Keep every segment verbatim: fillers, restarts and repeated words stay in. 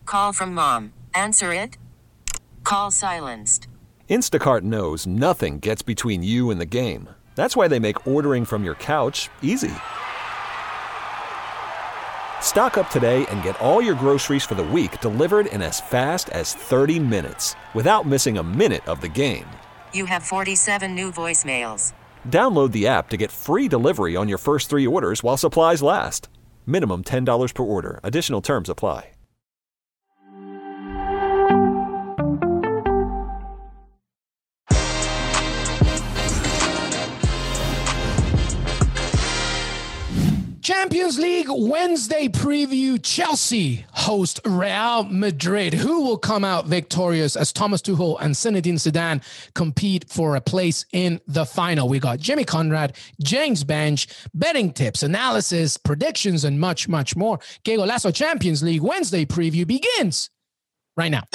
Call from mom. Answer it. Call silenced. Instacart knows nothing gets between you and the game. That's why they make ordering from your couch easy. Stock up today and get all your groceries for the week delivered in as fast as thirty minutes without missing a minute of the game. You have forty-seven new voicemails. Download the app to get free delivery on your first three orders while supplies last. Minimum ten dollars per order. Additional terms apply. Champions League Wednesday preview. Chelsea host Real Madrid. Who will come out victorious as Thomas Tuchel and Zinedine Zidane compete for a place in the final? We got Jimmy Conrad, James Bench, betting tips, analysis, predictions, and much, much more. Que Golazo Champions League Wednesday preview begins right now.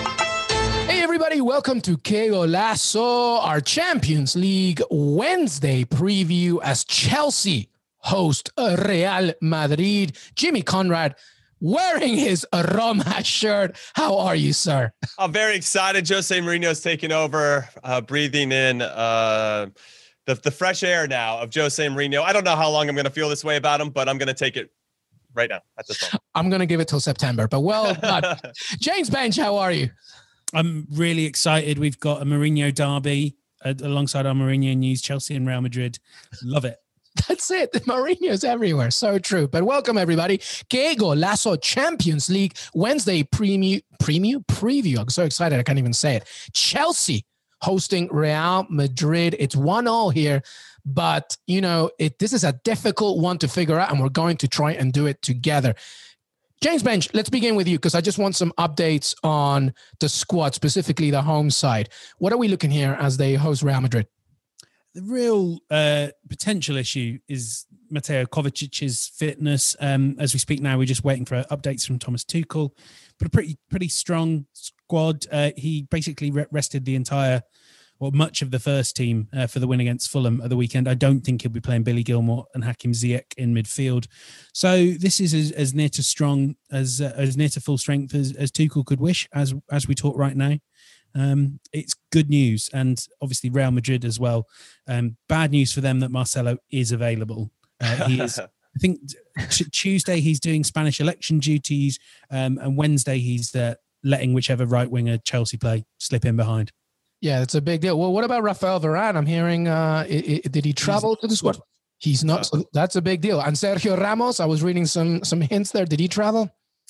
Hey everybody, welcome to Que Golazo, our Champions League Wednesday preview as Chelsea host Real Madrid. Jimmy Conrad wearing his Roma shirt. How are you, sir? I'm very excited. Jose Mourinho's taking over, uh, breathing in uh, the, the fresh air now of Jose Mourinho. I don't know how long I'm going to feel this way about him, but I'm going to take it right now at this moment. I'm going to give it till September, but well done. James Bench, how are you? I'm really excited. We've got a Mourinho derby uh, alongside our Mourinho news, Chelsea and Real Madrid. Love it. That's it. The Mourinho's everywhere. So true. But welcome, everybody. Que Golazo Champions League Wednesday preview. Preview? Preview. I'm so excited. I can't even say it. Chelsea hosting Real Madrid. It's one all here. But, you know, it, this is a difficult one to figure out, and we're going to try and do it together. James Bench, let's begin with you because I just want some updates on the squad, specifically the home side. What are we looking here as they host Real Madrid? The real uh, potential issue is Mateo Kovacic's fitness. Um, as we speak now, we're just waiting for updates from Thomas Tuchel, but a pretty pretty strong squad. Uh, he basically rested the entire, or much of the first team uh, for the win against Fulham at the weekend. I don't think he'll be playing Billy Gilmour and Hakim Ziyech in midfield. So this is as, as near to strong, as uh, as near to full strength as, as Tuchel could wish, as as we talk right now. Um, it's good news, and obviously Real Madrid as well. Um, bad news for them that Marcelo is available. Uh, he is. I think t- Tuesday he's doing Spanish election duties, um, and Wednesday he's uh, letting whichever right winger Chelsea play slip in behind. Yeah, it's a big deal. Well, what about Rafael Varane? I'm hearing, uh, it, it, did he travel he's, to the squad? He's not. So that's a big deal. And Sergio Ramos, I was reading some some hints there. Did he travel?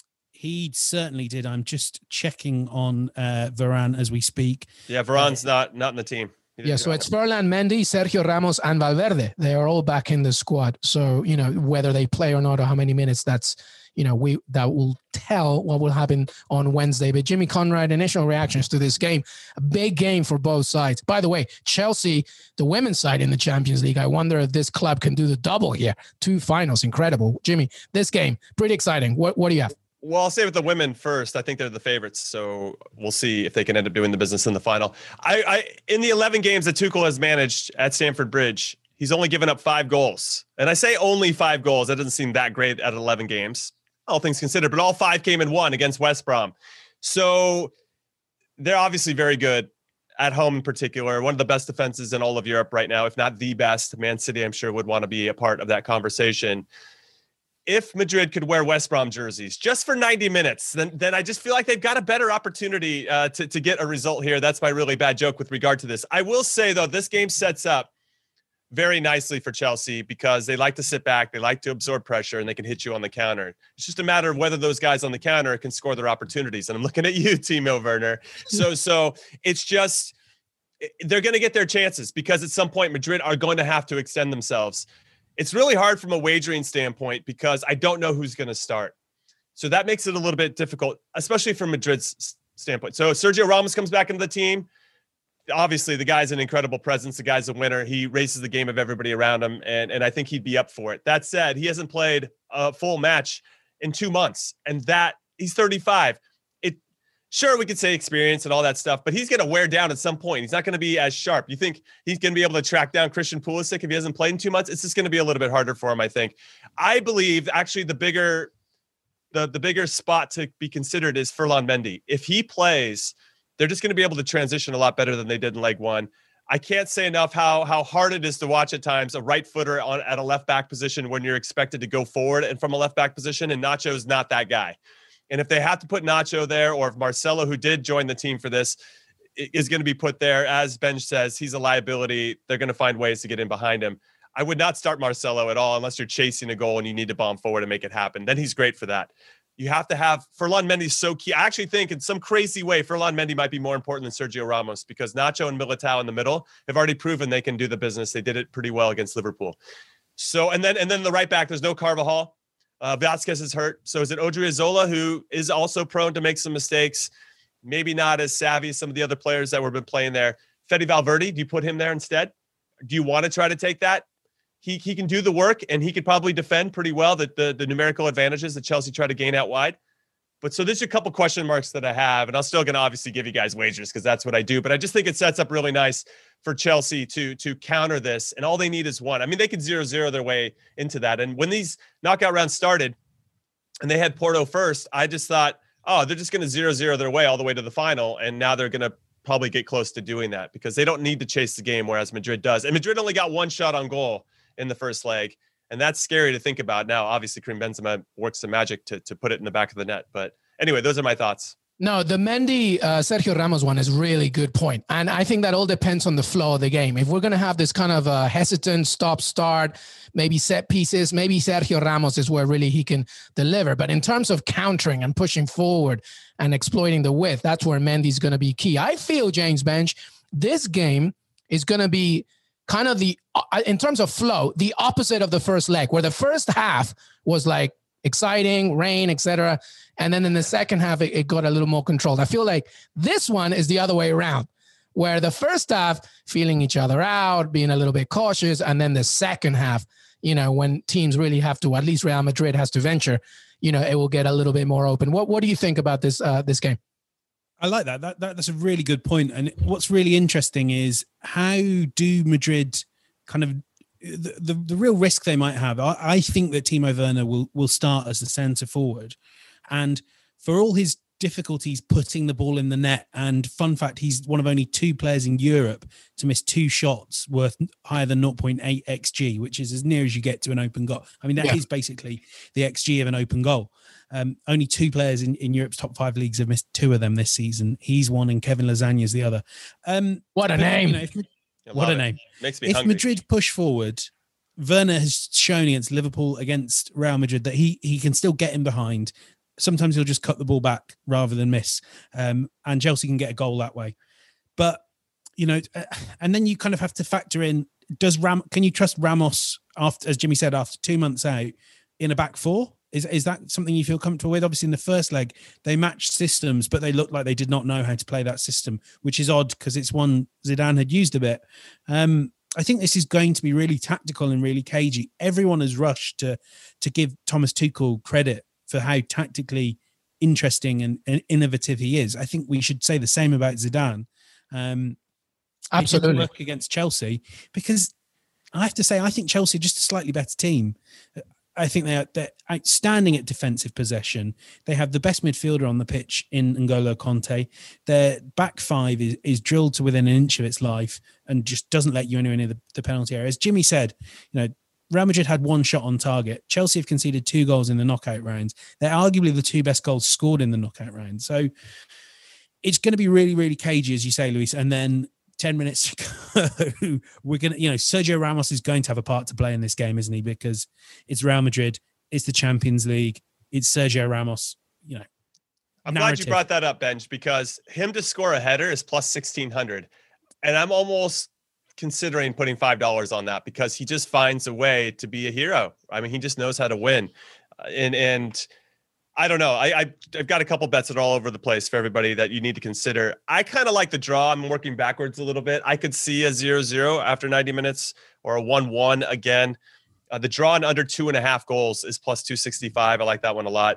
He certainly did. I'm just checking on uh, Varane as we speak. Yeah, Varane's uh, not not in the team. Yeah, so it's Ferland Mendy, Sergio Ramos, and Valverde. They are all back in the squad. So, you know, whether they play or not or how many minutes, that's, you know, we that will tell what will happen on Wednesday. But Jimmy Conrad, initial reactions to this game, a big game for both sides. By the way, Chelsea, the women's side in the Champions League, I wonder if this club can do the double here. Two finals, incredible. Jimmy, this game, pretty exciting. What, what do you have? Well, I'll say with the women first. I think they're the favorites, so we'll see if they can end up doing the business in the final. I, I in the eleven games that Tuchel has managed at Stamford Bridge, he's only given up five goals. And I say only five goals. That doesn't seem that great at eleven games, all things considered, but all five came in one against West Brom. So they're obviously very good at home in particular. One of the best defenses in all of Europe right now, if not the best. Man City, I'm sure, would want to be a part of that conversation. If Madrid could wear West Brom jerseys just for ninety minutes, then then I just feel like they've got a better opportunity uh, to, to get a result here. That's my really bad joke with regard to this. I will say, though, this game sets up very nicely for Chelsea because they like to sit back, they like to absorb pressure, and they can hit you on the counter. It's just a matter of whether those guys on the counter can score their opportunities. And I'm looking at you, Timo Werner. So, so it's just they're going to get their chances because at some point Madrid are going to have to extend themselves. It's really hard from a wagering standpoint because I don't know who's going to start. So that makes it a little bit difficult, especially from Madrid's standpoint. So Sergio Ramos comes back into the team. Obviously, the guy's an incredible presence. The guy's a winner. He races the game of everybody around him, and, and I think he'd be up for it. That said, he hasn't played a full match in two months, and that he's thirty-five. It Sure, we could say experience and all that stuff, but he's going to wear down at some point. He's not going to be as sharp. You think he's going to be able to track down Christian Pulisic if he hasn't played in two months? It's just going to be a little bit harder for him, I think. I believe, actually, the bigger the, the bigger spot to be considered is Ferland Mendy. If he plays, they're just going to be able to transition a lot better than they did in leg one. I can't say enough how how hard it is to watch at times a right footer on at a left back position when you're expected to go forward and from a left back position, and Nacho's not that guy. And if they have to put Nacho there, or if Marcelo, who did join the team for this, is going to be put there, as Ben says, he's a liability. They're going to find ways to get in behind him. I would not start Marcelo at all unless you're chasing a goal and you need to bomb forward and make it happen. Then he's great for that. You have to have Ferland Mendy so key. I actually think in some crazy way, Ferland Mendy might be more important than Sergio Ramos, because Nacho and Militao in the middle have already proven they can do the business. They did it pretty well against Liverpool. So, and then, and then the right back, there's no Carvajal. Uh, Vasquez is hurt. So is it Odriozola, who is also prone to make some mistakes? Maybe not as savvy as some of the other players that were been playing there. Fede Valverde, do you put him there instead? Do you want to try to take that? He he can do the work, and he could probably defend pretty well the, the, the numerical advantages that Chelsea try to gain out wide. But so there's a couple question marks that I have, and I'm still going to obviously give you guys wagers because that's what I do. But I just think it sets up really nice for Chelsea to to counter this, and all they need is one. I mean, they could zero zero their way into that. And when these knockout rounds started, and they had Porto first, I just thought, oh, they're just going to zero zero their way all the way to the final, and now they're going to probably get close to doing that because they don't need to chase the game, whereas Madrid does. And Madrid only got one shot on goal in the first leg. And that's scary to think about. Now, obviously, Karim Benzema works some magic to, to put it in the back of the net. But anyway, those are my thoughts. No, the Mendy, uh, Sergio Ramos one is really good point. And I think that all depends on the flow of the game. If we're going to have this kind of uh, hesitant stop start, maybe set pieces, maybe Sergio Ramos is where really he can deliver. But in terms of countering and pushing forward and exploiting the width, that's where Mendy's going to be key. I feel, James Bench, this game is going to be kind of the, uh, in terms of flow, the opposite of the first leg, where the first half was like exciting, rain, et cetera. And then in the second half, it, it got a little more controlled. I feel like this one is the other way around, where the first half, feeling each other out, being a little bit cautious. And then the second half, you know, when teams really have to, at least Real Madrid has to venture, you know, it will get a little bit more open. What What do you think about this uh, this game? I like that. That, that. That's a really good point. And what's really interesting is how do Madrid kind of, the, the, the real risk they might have. I, I think that Timo Werner will, will start as the centre forward. And for all his difficulties putting the ball in the net, and fun fact, he's one of only two players in Europe to miss two shots worth higher than zero point eight X G, which is as near as you get to an open goal. I mean, that yeah. is basically the X G of an open goal. Um, only two players in, in Europe's top five leagues have missed two of them this season. He's one and Kevin Lasagna is the other. Um, what a but, name. You know, if, what a it. name. Makes me if hungry. Madrid push forward, Werner has shown against Liverpool, against Real Madrid, that he he can still get in behind. Sometimes he'll just cut the ball back rather than miss. Um, and Chelsea can get a goal that way. But, you know, and then you kind of have to factor in, does Ram, can you trust Ramos, after, as Jimmy said, after two months out, in a back four? Is, is that something you feel comfortable with? Obviously, in the first leg, they matched systems, but they looked like they did not know how to play that system, which is odd because it's one Zidane had used a bit. Um, I think this is going to be really tactical and really cagey. Everyone has rushed to to give Thomas Tuchel credit for how tactically interesting and, and innovative he is. I think we should say the same about Zidane. Um, Absolutely. Work against Chelsea, because I have to say, I think Chelsea are just a slightly better team. I think they are, they're outstanding at defensive possession. They have the best midfielder on the pitch in N'Golo Conte. Their back five is, is drilled to within an inch of its life and just doesn't let you anywhere near the, the penalty area. As Jimmy said, you know, Real Madrid had one shot on target. Chelsea have conceded two goals in the knockout rounds. They're arguably the two best goals scored in the knockout round. So it's going to be really, really cagey, as you say, Luis. And then ten minutes to go, we're going to, you know, Sergio Ramos is going to have a part to play in this game, isn't he? Because it's Real Madrid, it's the Champions League, it's Sergio Ramos, you know. I'm narrative. glad you brought that up, Benj, because him to score a header is plus sixteen hundred. And I'm almost considering putting five dollars on that because he just finds a way to be a hero. I mean, he just knows how to win. Uh, and, and I don't know. I, I, I've got a couple bets that are all over the place for everybody that you need to consider. I kind of like the draw. I'm working backwards a little bit. I could see a zero zero after ninety minutes or a one one again. Uh, the draw in under two and a half goals is plus two sixty-five. I like that one a lot.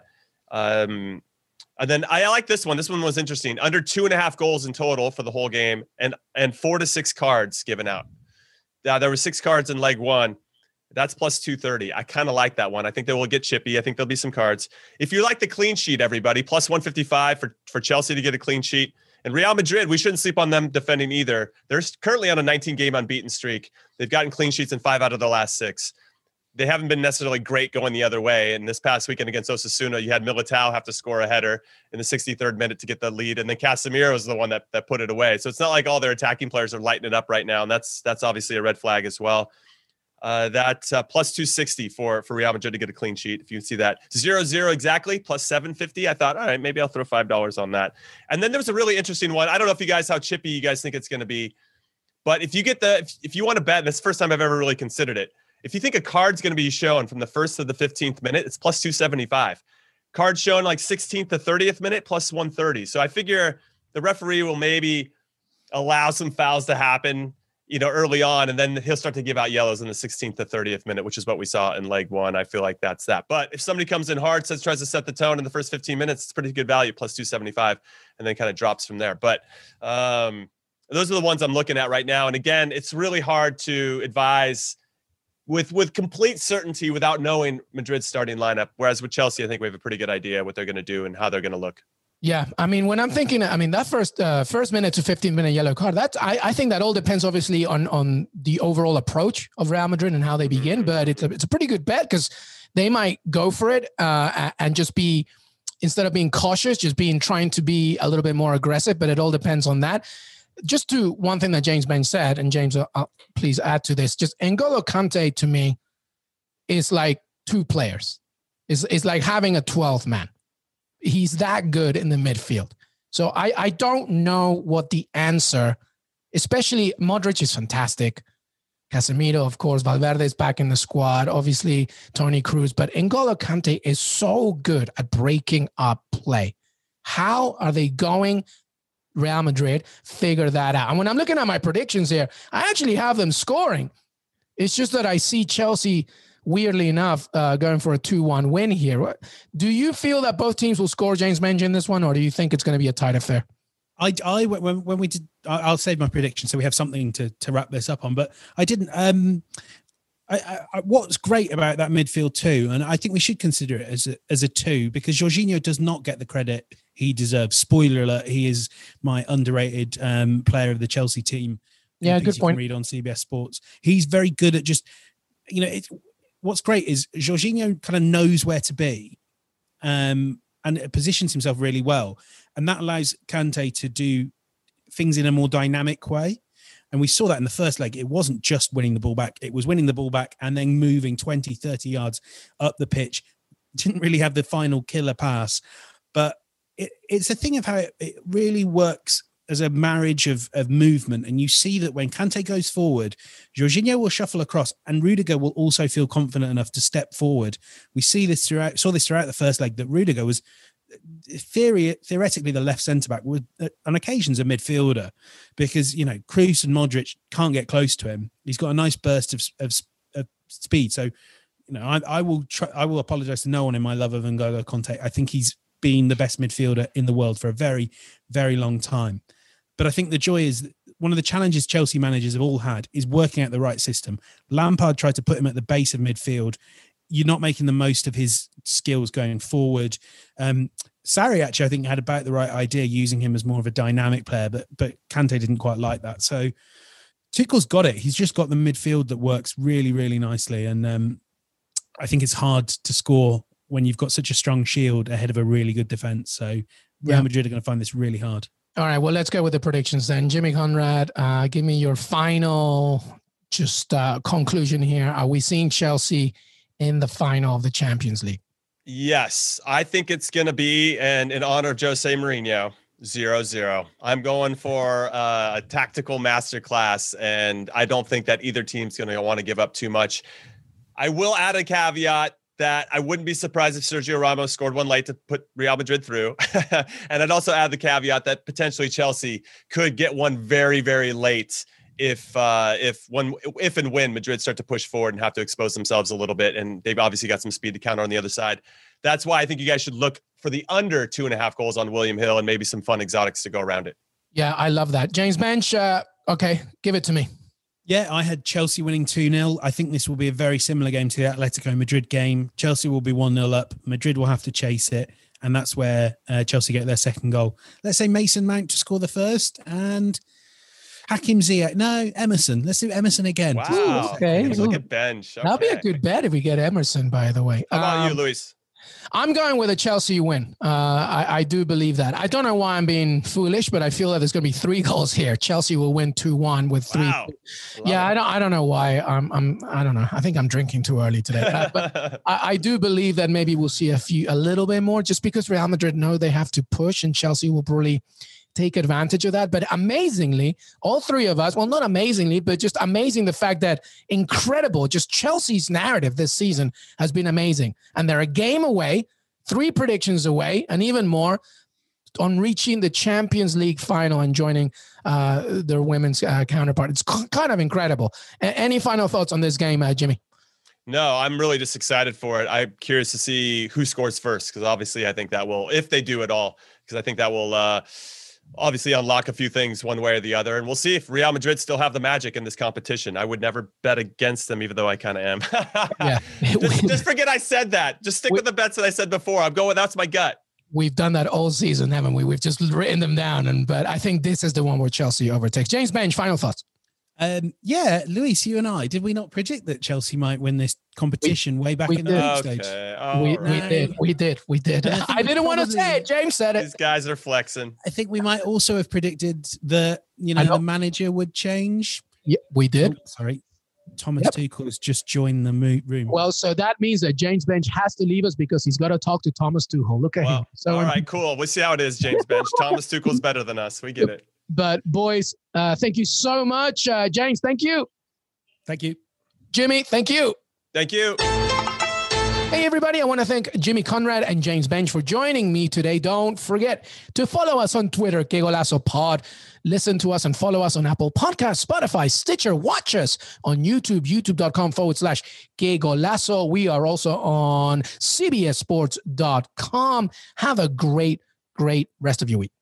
Um, and then I like this one. This one was interesting. Under two and a half goals in total for the whole game, and and four to six cards given out. Now, there were six cards in leg one. That's plus two thirty. I kind of like that one. I think they will get chippy. I think there'll be some cards. If you like the clean sheet, everybody, plus one fifty-five for, for Chelsea to get a clean sheet. And Real Madrid, we shouldn't sleep on them defending either. They're currently on a nineteen game unbeaten streak. They've gotten clean sheets in five out of the last six. They haven't been necessarily great going the other way. And this past weekend against Osasuna, you had Militao have to score a header in the sixty-third minute to get the lead. And then Casemiro was the one that, that put it away. So it's not like all their attacking players are lighting it up right now. And that's that's obviously a red flag as well. Uh, that uh, plus two sixty for, for Real Madrid to get a clean sheet. If you can see that zero, zero exactly plus seven fifty. I thought, all right, maybe I'll throw five dollars on that. And then there was a really interesting one. I don't know if you guys, how chippy you guys think it's going to be, but if you get the, if, if you want to bet, and it's the first time I've ever really considered it. If you think a card's going to be shown from the first to the fifteenth minute, it's plus two seventy-five. Card shown like sixteenth to thirtieth minute, plus one thirty. So I figure the referee will maybe allow some fouls to happen, you know, early on, and then he'll start to give out yellows in the sixteenth to thirtieth minute, which is what we saw in leg one. I feel like that's that. But if somebody comes in hard, says tries to set the tone in the first fifteen minutes, it's pretty good value, plus two seventy-five, and then kind of drops from there. But um, those are the ones I'm looking at right now. And again, it's really hard to advise with with complete certainty without knowing Madrid's starting lineup. Whereas with Chelsea, I think we have a pretty good idea what they're going to do and how they're going to look. Yeah, I mean, when I'm thinking, I mean, that first uh, first minute to fifteen minute yellow card, that's I, I think that all depends obviously on on the overall approach of Real Madrid and how they begin. But it's a it's a pretty good bet because they might go for it uh, and just be, instead of being cautious, just being trying to be a little bit more aggressive. But it all depends on that. Just to one thing that James Ben said, and James, uh, please add to this. Just N'Golo Kante to me is like two players. Is is like having a twelfth man. He's that good in the midfield. So I, I don't know what the answer, especially Modric is fantastic. Casemiro, of course, Valverde is back in the squad. Obviously, Toni Kroos. But N'Golo Kante is so good at breaking up play. How are they going, Real Madrid, figure that out? And when I'm looking at my predictions here, I actually have them scoring. It's just that I see Chelsea, weirdly enough, uh, going for a two one win here. Do you feel that both teams will score, James Benge, in this one, or do you think it's going to be a tight affair? I, I when, when we did, I'll save my prediction so we have something to to wrap this up on. But I didn't. Um, I, I, what's great about that midfield too, and I think we should consider it as a, as a two, because Jorginho does not get the credit he deserves. Spoiler alert: he is my underrated um, player of the Chelsea team. Yeah, good point. Read on C B S Sports. He's very good at just, you know, it's. What's great is Jorginho kind of knows where to be um, and positions himself really well. And that allows Kante to do things in a more dynamic way. And we saw that in the first leg. It wasn't just winning the ball back. It was winning the ball back and then moving twenty, thirty yards up the pitch. Didn't really have the final killer pass. But it, it's a thing of how it, it really works as a marriage of, of movement. And you see that when Kante goes forward, Jorginho will shuffle across and Rudiger will also feel confident enough to step forward. We see this throughout, saw this throughout the first leg, that Rudiger was theory, theoretically the left centre-back, with on occasions a midfielder, because, you know, Kroos and Modric can't get close to him. He's got a nice burst of, of, of speed. So, you know, I, I will try, I will apologise to no one in my love of N'Golo Kante. I think he's been the best midfielder in the world for a very, very long time. But I think the joy is that one of the challenges Chelsea managers have all had is working out the right system. Lampard tried to put him at the base of midfield. You're not making the most of his skills going forward. Um, Sarri, actually, I think, had about the right idea, using him as more of a dynamic player, but but Kante didn't quite like that. So Tuchel's got it. He's just got the midfield that works really, really nicely. And um, I think it's hard to score when you've got such a strong shield ahead of a really good defence. So Real yeah. Madrid are going to find this really hard. All right, well, let's go with the predictions then. Jimmy Conrad, uh, give me your final just uh, conclusion here. Are we seeing Chelsea in the final of the Champions League? Yes, I think it's going to be, and in honor of Jose Mourinho, zero zero. I'm going for uh, a tactical masterclass, and I don't think that either team's going to want to give up too much. I will add a caveat that I wouldn't be surprised if Sergio Ramos scored one late to put Real Madrid through. And I'd also add the caveat that potentially Chelsea could get one very, very late if uh, if one if and when Madrid start to push forward and have to expose themselves a little bit. And they've obviously got some speed to counter on the other side. That's why I think you guys should look for the under two and a half goals on William Hill and maybe some fun exotics to go around it. Yeah, I love that. James Benge, uh, okay, give it to me. Yeah, I had Chelsea winning two nil. I think this will be a very similar game to the Atletico Madrid game. Chelsea will be one nil up. Madrid will have to chase it. And that's where uh, Chelsea get their second goal. Let's say Mason Mount to score the first and Hakim Ziyech. No, Emerson. Let's do Emerson again. Wow. Ooh, okay. Look at bench. Okay. That'll be a good bet if we get Emerson, by the way. How about um, you, Luis? I'm going with a Chelsea win. Uh, I, I do believe that. I don't know why I'm being foolish, but I feel that there's going to be three goals here. Chelsea will win two one with three. Wow. Yeah, it. I don't. I don't know why. I'm. I'm. I don't know. I think I'm drinking too early today. Uh, but I, I do believe that maybe we'll see a few, a little bit more, just because Real Madrid know they have to push, and Chelsea will probably take advantage of that. But amazingly, all three of us, well, not amazingly, but just amazing the fact that incredible, just Chelsea's narrative this season has been amazing. And they're a game away, three predictions away, and even more on reaching the Champions League final and joining uh, their women's uh, counterpart. It's kind of incredible. A- any final thoughts on this game, uh, Jimmy? No, I'm really just excited for it. I'm curious to see who scores first, because obviously I think that will, if they do it all, because I think that will uh, obviously unlock a few things one way or the other. And we'll see if Real Madrid still have the magic in this competition. I would never bet against them, even though I kind of am. Yeah. just, just forget I said that. Just stick we, with the bets that I said before. I'm going, that's my gut. We've done that all season, haven't we? We've just written them down. And But I think this is the one where Chelsea overtakes. James Bench, final thoughts. Um, yeah, Luis, you and I, did we not predict that Chelsea might win this competition we, way back in the league okay. stage? Oh, we, right. we did, we did, we did. I, I didn't want to say it. James said it. These guys are flexing. I think we might also have predicted that, you know, the manager would change. Yeah, we did. Oh, sorry. Thomas Yep. Tuchel has just joined the mo- room. Well, so that means that James Bench has to leave us because he's got to talk to Thomas Tuchel. Look at Well, him. So all right, cool. We'll see how it is, James Bench. Thomas Tuchel's better than us. We get it. But boys, uh, thank you so much. Uh, James, thank you. Thank you. Jimmy, thank you. Thank you. Hey, everybody. I want to thank Jimmy Conrad and James Bench for joining me today. Don't forget to follow us on Twitter, Que Golazo Pod. Listen to us and follow us on Apple Podcasts, Spotify, Stitcher. Watch us on YouTube, youtube.com forward slash Que Golazo. We are also on C B S sports dot com. Have a great, great rest of your week.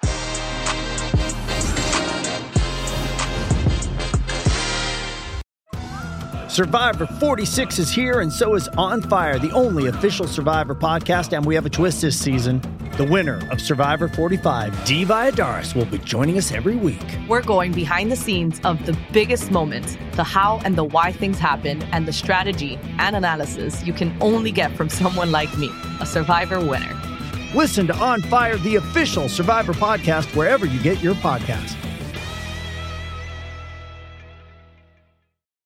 Survivor forty-six is here, and so is On Fire, the only official Survivor podcast, and we have a twist this season. The winner of Survivor forty-five, Dee Valladares, will be joining us every week. We're going behind the scenes of the biggest moments, the how and the why things happen, and the strategy and analysis you can only get from someone like me, a Survivor winner. Listen to On Fire, the official Survivor podcast, wherever you get your podcasts.